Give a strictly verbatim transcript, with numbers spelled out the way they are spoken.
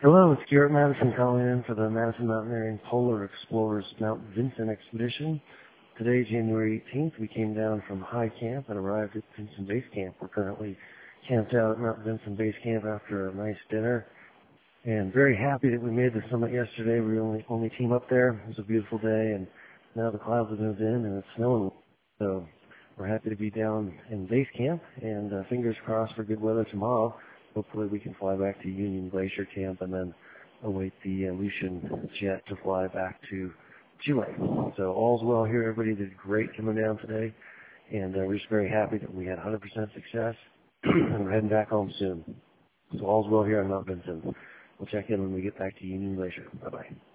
Hello, it's Garrett Madison calling in for the Madison Mountaineering Polar Explorers Mount Vinson expedition. Today, January eighteenth, we came down from High Camp and arrived at Vinson Base Camp. We're currently camped out at Mount Vinson Base Camp after a nice dinner, and very happy that we made the summit yesterday. We were the only, only team up there. It was a beautiful day, and now the clouds have moved in and it's snowing. So we're happy to be down in Base Camp, and uh, fingers crossed for good weather tomorrow. Hopefully we can fly back to Union Glacier Camp and then await the uh, Lucian jet to fly back to Chile. So all's well here. Everybody did great coming down today, and uh, we're just very happy that we had one hundred percent success, and we're heading back home soon. So all's well here on Mount Vinson. We'll check in when we get back to Union Glacier. Bye-bye.